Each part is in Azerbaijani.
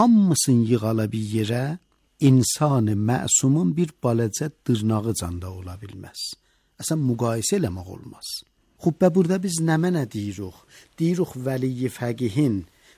hamısını yığala bir yerə, insan məsumun bir balacə dırnağı canda ola bilməz. Əsən müqayisə eləmək olmaz. Xub burada biz nə deyirik? Deyirik vəli fəqihin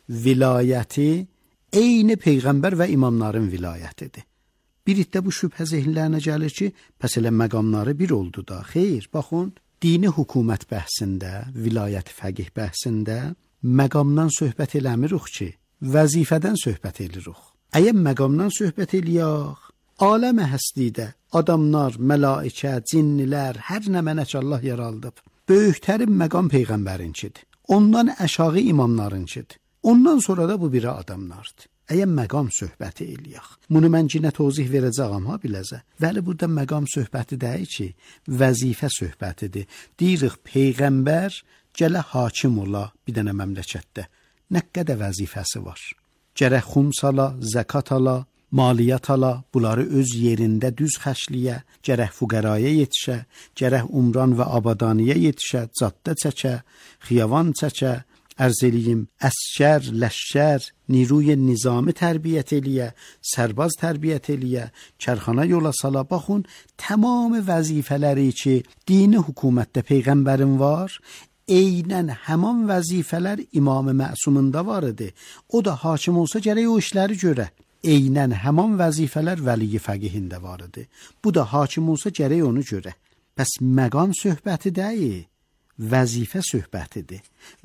vilayəti eyni peyğəmbər və imamların vilayətidir. Bir iddə bu şübhə zehinlərinə gəlir ki, pəs elə məqamları bir oldu da. Xeyr, baxın, dini hökumət bəhsində, vilayət fəqih bəhsində məqamdan söhbət eləmirik ki, vəzifədən söhbət edirik. Əgər məqamdan söhbət eləyək, aləmə həslidə adamlar, mələikə, cinnilər, hər nə mənəc Allah yaraldıb. Böyüklərin məqam peyğəmbərinkidir. Ondan aşağı imamlarınkidir. Ondan sonra da bu biri adamlardır. Əgər məqam söhbəti eləyək. Bunu mən yenə tozih verəcəyəm ha biləzə. Vəli burada məqam söhbəti deyil ki, vəzifə söhbətidir. Deyirik peyğəmbər gələ hakim ola bir dənə məmləkətdə. Nə qədər vəzifəsi var? Gərək xums ala, zəkat ala, maliyyat ala, bunları öz yerində düz xərcləyə, gərək fuqaraya yetişə, gərək umran və abadaniyə yetişə, caddə çəkə, xiyavan çəkə, ərz eləyim, əskər, ləşkər, niruy nizami tərbiyyət eləyə, sərbaz tərbiyyət eləyə, kərxana yola sala. Baxın, tamam vəzifələri ki, dini hökumətdə peyğəmbərin var, eynən həman vəzifələr İmam-ı Məsumunda var idi. O da hakim olsa gərək o işləri görə. Eynən həman vəzifələr vəli fəqihində var idi. Bu da hakim olsa gərək onu görə. Bəs məqam söhbəti deyil, vəzifə söhbətidir.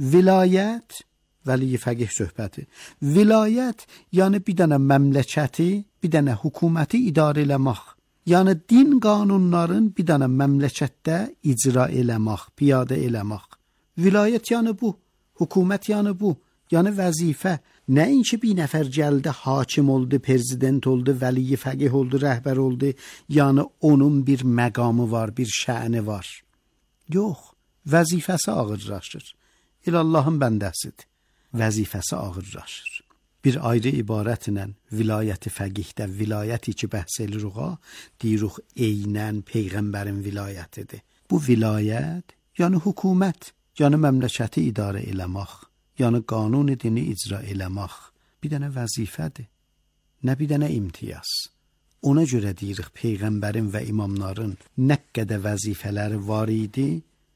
Vilayət, vəli fəqih söhbəti. Vilayət, yəni bir dənə məmləkəti, bir dənə hökuməti idarə eləmək. Yəni din qanunların bir dənə məmləkətdə icra eləmək, piyadə eləmək. Vilayət yəni bu, hökumət yəni bu, yəni vəzifə. Nəinki bir nəfər gəldi, hakim oldu, prezident oldu, vəli fəqih oldu, rəhbər oldu, yəni onun bir məqamı var, bir şəni var. Yox, vəzifəsi ağırlaşır. İlallahın bəndəsidir. Vəzifəsi ağırlaşır. Bir ayrı ibarətlə vilayəti fəqihdə, vilayəti ki bəhs edirik, deyirik eynən peyğəmbərin vilayətidir. Bu vilayət, yəni hökumət, yəni məmləkəti idarə eləmək, yəni qanun dini icra eləmək bir dənə vəzifədir, nə bir dənə imtiyaz. Ona görə deyirik peyğəmbərin və imamların nə qədər vəzifələri var idi,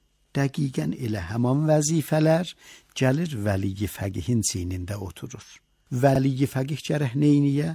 dəqiqən elə həman vəzifələr gəlir vəli fəqihin çiynində oturur. Vəli fəqih gərək neyniyə?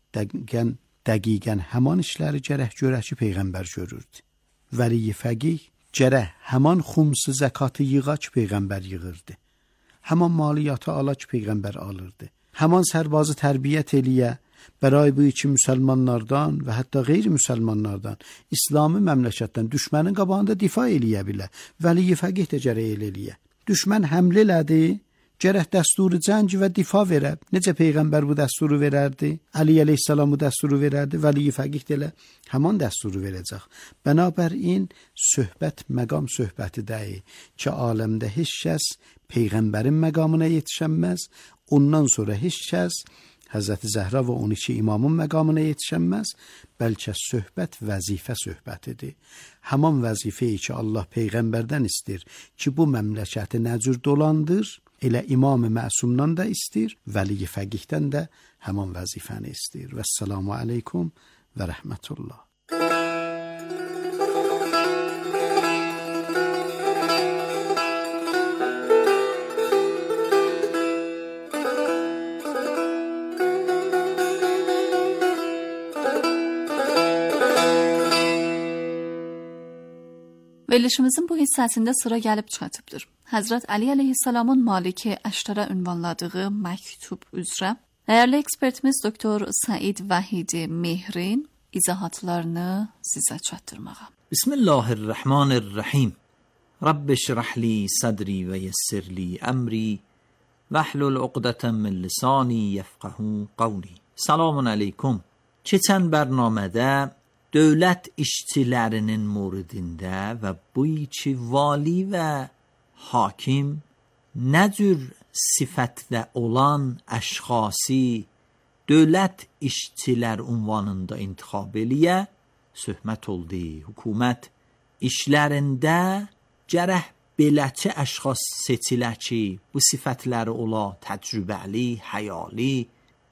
Dəqiqən həman işləri gərək görə ki, peyğəmbər görürdü. Vəli fəqih gərək həman xumsu zəkatı yığa ki, peyğəmbər yığırdı. Həman maliyyatı ala ki, peyğəmbər alırdı. Həman sərbazı tərbiyyət eləyə, bəray bu iki müsəlmanlardan və hətta qeyri-müsəlmanlardan, İslami məmləkətdən düşmənin qabağında difa eləyə bilər. Vəli fəqih də gərək eləyə. Düşmən həmlə elədi, gərək dəsturu cəng və difa verə. Necə peyğəmbər bu dəsturu verərdi? Əli əleyhissalam bu dəsturu verərdi, vəli fəqih də elə həman dəsturu verəcək. Bənabərin söhbət məqam söhbəti deyil ki, aləmdə heç kəs peyğəmbərin məqamına yetişənməz, ondan sonra heç kəs Həzrəti Zəhra və 12 imamın məqamına yetişənməz, bəlkə söhbət vəzifə söhbətidir. Həman vəzifəyi ki, Allah peyğəmbərdən istir ki, bu məmləkəti nəcür dolandır, elə İmam-ı Məsumdan da istir, vəli fəqihdən də həman vəzifəni istir. Vəssalamu aleykum və rəhmətullah. Verilişimizin bu hissəsində sıra gəlib çatıbdır. Həzrət Əli əleyhissalamın Maliki Əştərə ünvanladığı məktub üzrə dəyərli ekspertimiz Doktor Said Vahidi Mehrin izahatlarını sizə çatdırmağa. Bismillahirrahmanirrahim. Rabbi şrah li sadri və yessir li əmri vəhlul uqdətən min lisani yefqahu qavli. Selamun aleykum. Keçən bərnamədə dövlət işçilərinin muridində və bu iki vali və hakim nə cür sifətdə olan əşxasi dövlət işçilər ünvanında intixab eləyə söhbət oldu. Hökumət işlərində gərək beləçə əşxas seçilə ki, bu sifətləri ola təcrübəli, həyali,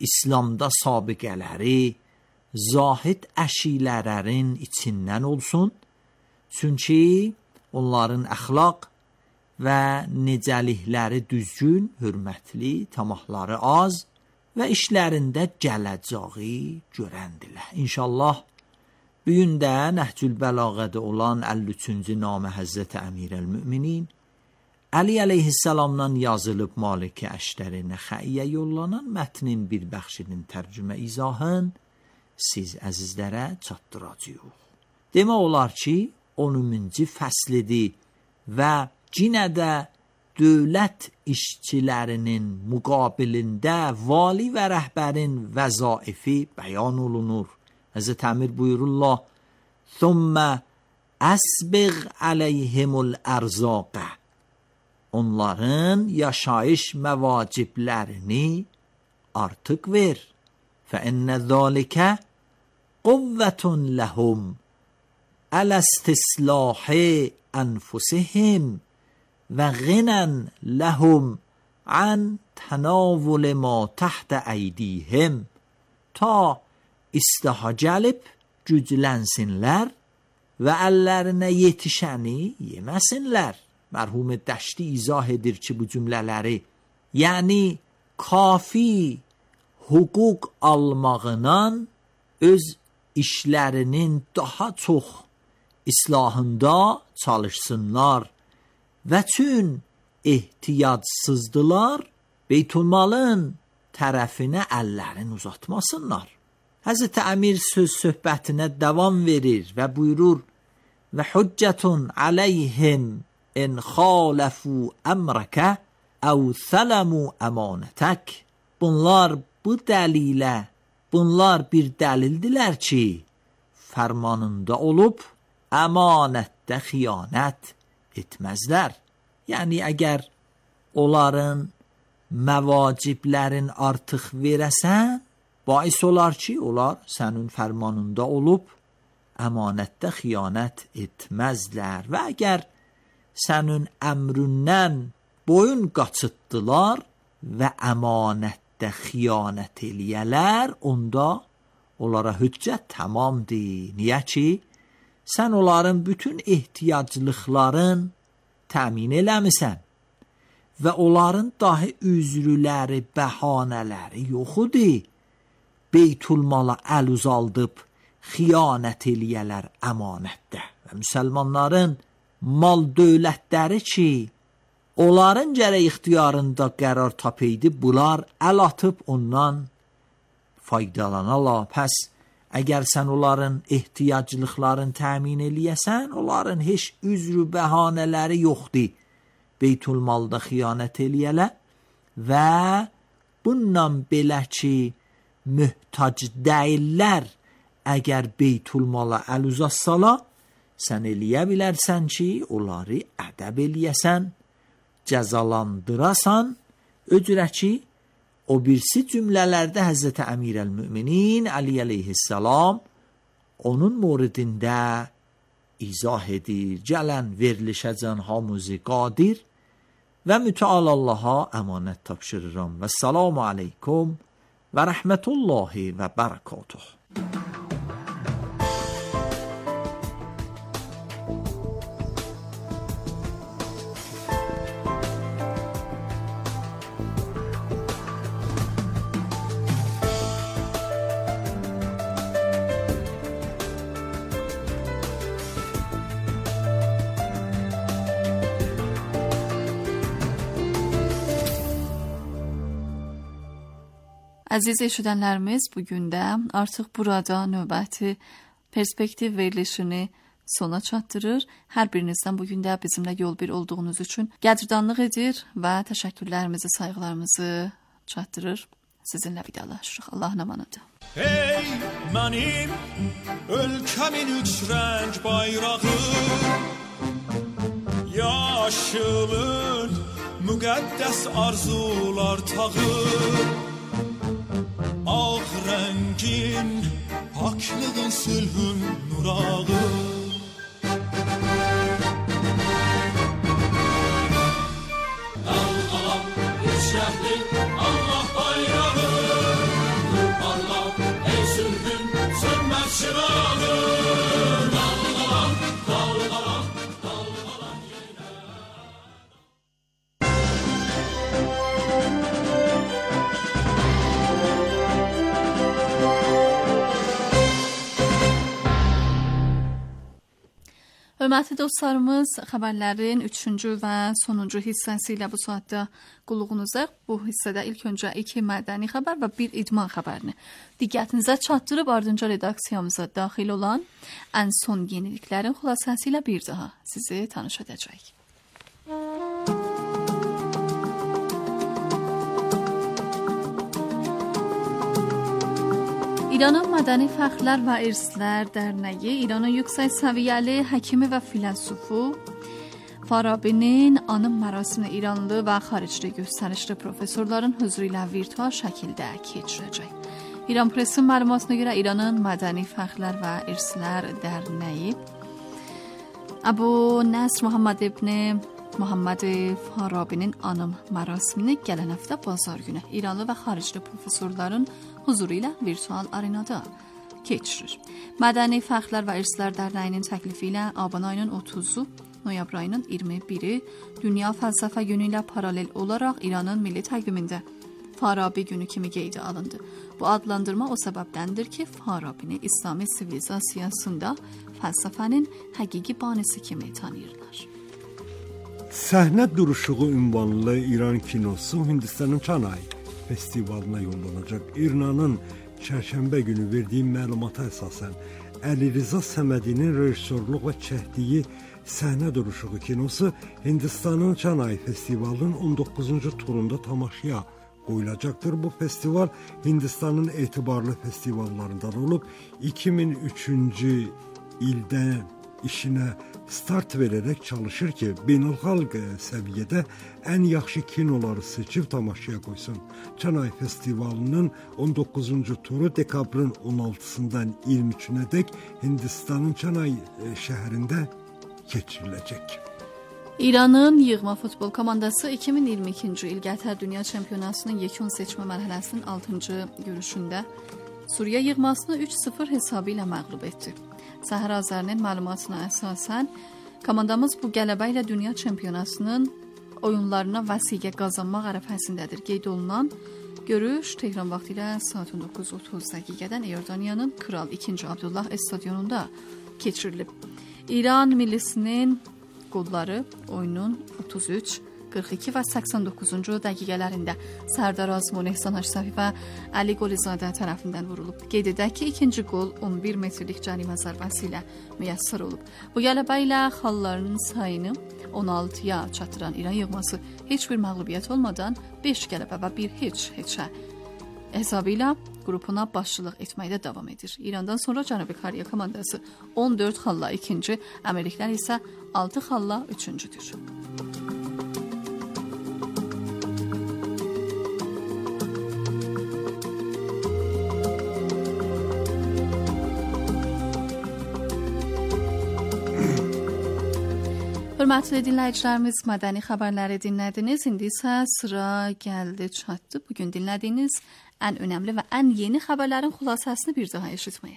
İslamda sabiqələri zahid əşilərərin içindən olsun. Çünki onların əxlaq və necəlikləri düzgün, hörmətli, tamahları az və işlərində gələcəyi görəndilər. İnşallah bu gün də Nəhcül Bəlağədə olan 53-cü namə Həzrət Əmirəl-Müminin Əli əleyhissalamdan yazılıb Malik-i Əştər-i Nəxəiyə yollanan mətnin bir bəxşinin tərcümə izahın siz əzizlərə çatdıracağıq. Demək olar ki, 10-cu fəslidir və yenə də dövlət işçilərinin müqabilində vali və rəhbərin vəzaifi bəyan olunur. Həzrət Əmir buyururlar: "Thumma əsbiq aleyhimul ərzaqə." Onların yaşayış məvaciblərini artıq ver. فَإِنَّ ذَلِكَ قُوَّةٌ لَهُمْ عَلَى اسْتِصْلَاحِ أَنفُسِهِمْ وَغِنًى لَهُمْ عَنْ تَنَاوُلِ مَا تَحْتَ أَيْدِيهِمْ ta islaha gəlib güclənsinlər və əllərinə yetişəni yeməsinlər. Mərhum Dəşti izah edir ki, bu cümlələri, yəni kafi hüquq almağından öz işlərinin daha çox islahında çalışsınlar və çün ehtiyacsızdılar, Beytülmalın tərəfinə əllərini uzatmasınlar. Həzrət Əmir söhbətinə davam verir və buyurur: "Və hüccətun aleyhim in xaləfu əmrəkə əv thələmu əmanətək." Bunlar bir dəlildilər ki, fərmanında olub, əmanətdə xiyanət etməzlər. Yəni, əgər onların məvaciblərin artıq verəsən, bais olar ki, onlar sənin fərmanında olub, əmanətdə xiyanət etməzlər. Və əgər sənin əmründən boyun qaçıtdılar və əmanətdə xiyanət eləyələr, onda onlara hüccət tamamdır. Niyə ki, sən onların bütün ehtiyaclıqların təmin eləmisən və onların dahi üzrüləri, bəhanələri yoxudur. Beytülmala əl uzaldıb xiyanət eləyələr əmanətdə. Və müsəlmanların mal dövlətləri ki, onların gərək ixtiyarında qərar tapıydı, bunlar əl atıb ondan faydalanala. Pəs, əgər sən onların ehtiyaclıqların təmin eləyəsən, onların heç üzrü bəhanələri yoxdur. Beytülmalda xiyanət eləyələ və bundan belə ki, mühtac deyillər, əgər Beytülmala əl uzatsala, sən eləyə bilərsən ki, onları ədəb eləyəsən, cəzalandırasan, öcürə ki, o birisi cümlələrdə Həzrət Əmirəl-Müminin Əli əleyhissalam onun moridində izah edir. Gələn verilişəcən hamısı qadir və mütəal Allaha əmanət tapşırıram. Və salamu aleykum və rəhmətullahi və bərəkatuh. Əziz eşidənlərimiz, bugün də artıq burada növbəti perspektiv verilişini sona çatdırır. Hər birinizdən bugün də bizimlə yol bir olduğunuz üçün qədrdanlıq edir və təşəkkürlərimizi, sayğılarımızı çatdırır. Sizinlə vidalaşırıq. Allahın amanıdır. Ey mənim ölkəmin üç rəng bayrağı, yaşılın müqəddəs arzular tağı, ağ rəngin paklığın sülhün nurağı. Dalğalan üç rəngli Allah bayrağı, parla, ey sülhün sönmez çırağı. Dalgalan, dalgalan, dalgalan yine. Hörmətli dostlarımız, xəbərlərin 3-cü və sonuncu hissəsi ilə bu saatda qulluğunuzdayıq. Bu hissədə ilk öncə 2 mədəni xəbər və 1 idman xəbərini diqqətinizə çatdırıb ardınca redaksiyamıza daxil olan ən son yeniliklərin xülasəsi ilə bir daha sizi tanış edəcəyik. İranın Mədəni Fəxrlər və İrslər Dərnəyi İranın yüksək səviyyəli həkimi və filosofu Farabinin anım mərasimi İranlı və xaricdə göstərişli professorların huzuru ilə virtual şəkildə keçirəcək. İran Pressinin məlumatına görə İranın Mədəni Fəxrlər və İrslər Dərnəyi Əbu Nəsr Muhammed ibn Muhammed Farabinin anım mərasimini gələn həftə bazar günü İranlı və xaricdə professorların huzuru ilə virtual arenada keçirir. Mədəni Fəxrlər və İrslər Dərnəyinin təklifi ilə abın ayının 30-u, noyabr ayının 21-i Dünya Fəlsəfə günü ilə paralel olaraq İranın milli təqvimində Farabi günü kimi qeydə alındı. Bu adlandırma o səbəbdəndir ki, Farabini İslami sivilizasiyasında fəlsəfənin həqiqi banisi kimi tanıyırlar. Səhnə duruşuğu ünvanlı İran kinosu Hindistanın Çanay festivalına yollanacaq. İranın çərşənbə günü verdiyi məlumata əsasən Əli Rıza Səmədinin rejissorluq və çəkdiyi Səhnə duruşuğu kinosu Hindistanın Çanay festivalının 19-cu turunda tamaşaya qoyulacaqdır. Bu festival Hindistanın etibarlı festivallarından olub 2003-cü ildə işinə start verərək çalışır ki, beynəlxalq səviyyədə ən yaxşı kinoları seçib tamaşaya qoysun. Çanay festivalının 19-cu turu dekabrın 16-sından 23-nədək Hindistanın Çanay şəhərində keçiriləcək. İranın yığma futbol komandası 2022-ci il Qətər Dünya Çempionatının yekun seçmə mərhələsinin 6-cı görüşündə Suriya yığmasını 3-0 hesabı ilə məğlub etdi. Səhər Azərinin məlumatına əsasən, komandamız bu qələbə ilə Dünya Çempionatının oyunlarına vəsiqə qazanmaq ərəfəsindədir. Qeyd olunan görüş Tehran vaxtı ilə saat 19:30 dəqiqədən İordaniyanın Kral 2. Abdullah stadionunda keçirilib. İran millisinin qolları oyunun 33, 42 və 89-cu dəqiqələrində Sərdar Azmun, Ehsan Hacısafi və Əli Qolizadə tərəfindən vurulub. Qeyd edək ki, ikinci qol 11 metrlik cərimə zərbəsi ilə müyəssər olub. Bu qələbə ilə xallarının sayını 16-ya çatdıran İran yığması heç bir məğlubiyyət olmadan 5 qələbə və 1 heçə hesabı ilə qrupuna başçılıq etməkdə davam edir. İrandan sonra Cənubi Koreya komandası 14 xalla ikinci, Ameriklər isə 6 xalla üçüncüdür. Hörmətli dinləyicilərimiz, mədəni xəbərləri dinlədiniz. İndi isə sıra gəldi çatdı. Bugün dinlədiyiniz ən önəmli və ən yeni xəbərlərin xülasəsini bir daha eşitməyə.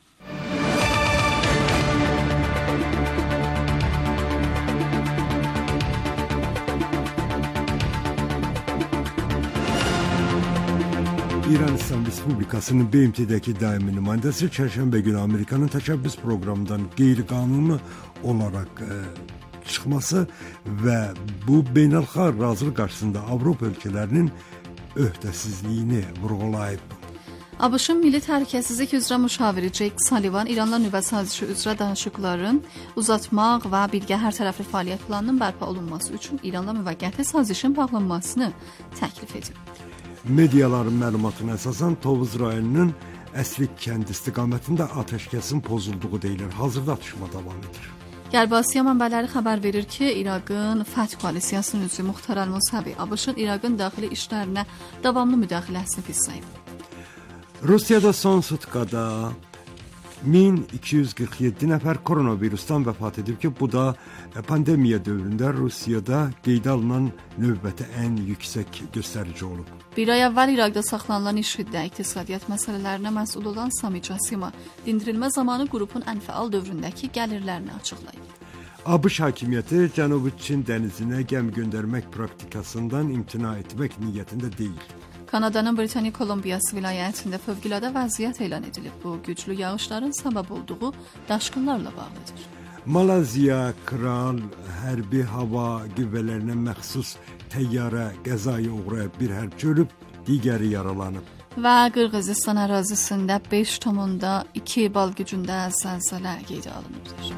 İran İslam Respublikasının BMT-dəki daimi nümayəndəsi çərşənbə günü Amerikanın təşəbbüs proqramından qeyri-qanuni olaraq çıxması və bu beynəlxalq razılıq qarşısında Avropa ölkələrinin öhdəsizliyini vurğulayıb. ABŞ-ın Milli Təhlükəsizlik üzrə müşaviri Jake Sullivan İranla nüvə sazişi üzrə danışıqların uzatmaq və birgə hər tərəfli fəaliyyət planının bərpa olunması üçün İranla müvəqqəti sazişin bağlanmasını təklif edib. Mediaların məlumatına əsasən Tovuz rayonunun Əsrik kənd istiqamətində atəşkəsin pozulduğu deyilir. Hazırda atışma davam edir. Qərbi Asiya mənbələri xəbər verir ki, İraqın Fəth koalisiyasının üzvü Muxtar Əl-Musavi ABŞ-ın İraqın daxili işlərinə davamlı müdaxiləsini pisləyib. Rusiyada son sutkada 1247 nəfər koronavirusdan vəfat edib ki, bu da pandemiya dövründə Rusiyada qeydə alınan növbəti ən yüksək göstərici olub. Bir ay əvvəl İraqda saxlanılan IŞİD-də iqtisadiyyat məsələlərinə məsul olan Sami Casima dindirilmə zamanı qrupun ən fəal dövründəki gəlirlərini açıqlayıb. ABŞ hakimiyyəti Cənubi Çin dənizinə gəmi göndərmək praktikasından imtina etmək niyyətində deyil. Kanadanın Britaniya Kolumbiyası vilayətində fövqəladə vəziyyət elan edilib. Bu, güclü yağışların səbəb olduğu daşqınlarla bağlıdır. Malazya Kral hərbi hava qüvvələrinə məxsus təyyarə qəzaya uğrayıb bir hərbçi ölüb, digəri yaralanıb. Və Qırğızistan ərazisində 5,2 bal gücündə zəlzələ qeydə alınıbdır.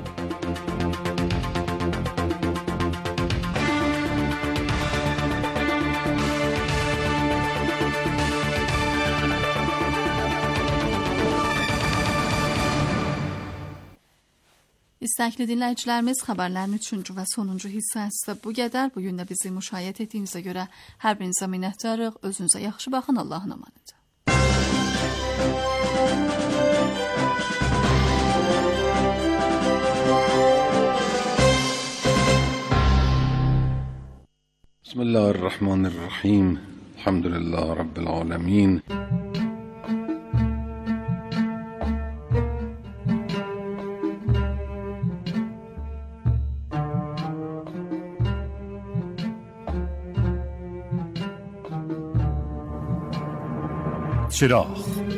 İstəkli dinləyicilərimiz, xəbərlərin 3-cü və sonuncu hissəsi bu qədər. Bugün də bizi müşahidə etdiyinizə görə hər birinizə minnətdarıq. Özünüzə yaxşı baxın, Allahın amanıdır. Bismillahirrahmanirrahim. Elhamdülillah Rabbil alemin. چراغ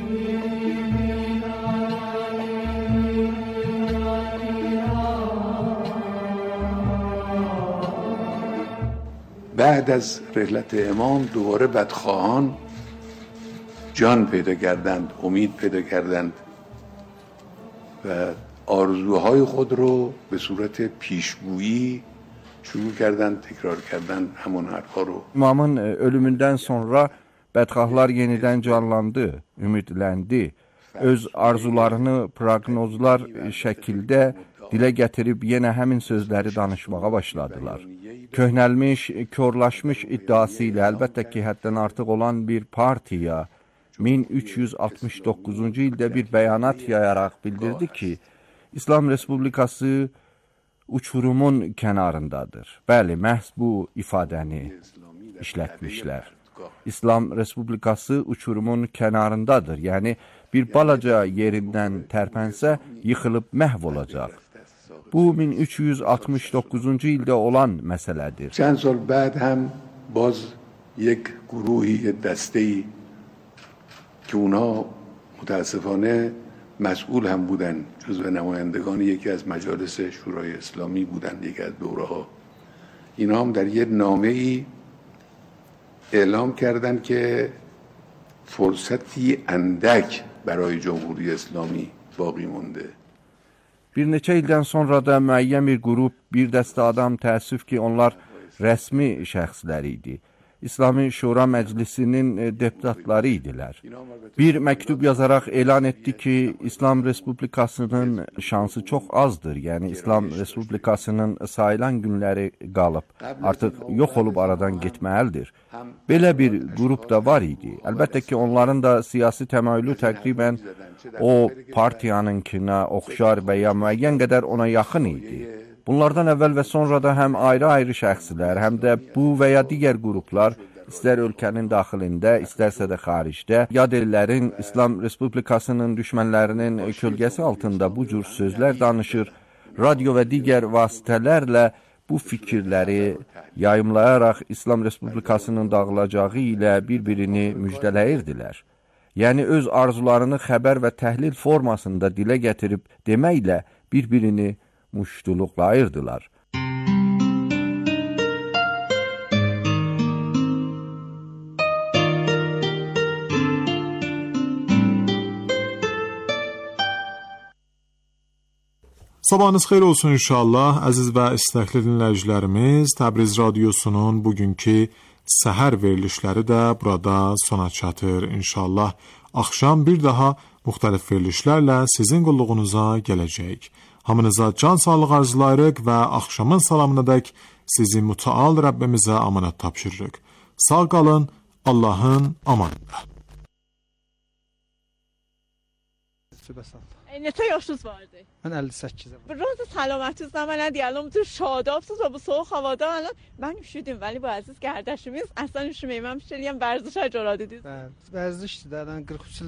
بعد از رحلت امام دوباره بدخواهان جان پیدا کردند، امید پیدا کردند و آرزوهای خود رو به صورت پیشگویی şunu kərdən təkrar kərdən həmin hərflər o. İmamın ölümündən sonra bədxahlar yenidən canlandı, ümidləndi. Öz arzularını proqnozlar şəkildə dilə gətirib yenə həmin sözləri danışmağa başladılar. Köhnəlmiş, körlaşmış iddiası ilə əlbəttə ki, həddən artıq olan bir partiya 1369-cu ildə bir bəyanat yayaraq bildirdi ki, İslam Respublikası uçurumun kənarındadır. Bəli, məhz bu ifadəni işlətmişlər. İslam Respublikası uçurumun kənarındadır. Yəni, bir balaca yerindən tərpənsə, yıxılıb məhv olacaq. Bu, 1369-cu ildə olan məsələdir. Çənd sal bəd həm baz یک گروهی دسته‌ای که اونا متاسفانه مسئول هم بودن، جزو نمایندگان یکی از مجالس شورای اسلامی بودن، یکی از دوره‌ها. اینا هم در یک نامه‌ای اعلام کردند که فرصتی اندک برای جمهوری اسلامی باقی مونده. Bir neçə ildən sonra da müəyyən bir qrup, bir dəstə adam, təəssüf ki, onlar rəsmi şəxslər idi. İslami Şura Məclisinin deputatları idilər. Bir məktub yazaraq elan etdi ki, İslam Respublikasının şansı çox azdır. Yəni, İslam Respublikasının sayılan günləri qalıb, artıq yox olub aradan getməlidir. Belə bir qrup da var idi. Əlbəttə ki, onların da siyasi təmayülü təqribən o partiyanınkinə oxşar və ya müəyyən qədər ona yaxın idi. Bunlardan əvvəl və sonra da həm ayrı-ayrı şəxslər, həm də bu və ya digər qruplar, istər ölkənin daxilində, istərsə də xaricdə, yad ellərin, İslam Respublikasının düşmənlərinin kölgəsi altında bu cür sözlər danışır, radio və digər vasitələrlə bu fikirləri yayımlayaraq İslam Respublikasının dağılacağı ilə bir-birini müjdələyirdilər. Yəni, öz arzularını xəbər və təhlil formasında dilə gətirib deməklə bir-birini muştuluqlayırdılar. Sabahınız xeyir olsun inşallah. Əziz və istəkli dinləyicilərimiz, Təbriz Radiosunun bugünkü səhər verilişləri də burada sona çatır. İnşallah axşam bir daha müxtəlif verilişlərlə sizin qulluğunuza gələcək. Hamınıza can sağlıq arzulayırıq və axşamın salamınadək sizi mütəal Rəbbimizə amanət tapşırırıq. Sağ qalın, Allahın amanında. bəs Allah. Neçə yaşınız vardı? Mən 58-im. Roza selametiniz mən deyirəm tu şadabsınız və bu soğuk havada mən üşüdüm vəli bu əziz qardaşımız əslən üşüməyə mən bir şey eləyəm vərzişə görə dediniz. Bəli, vərzişdir də 43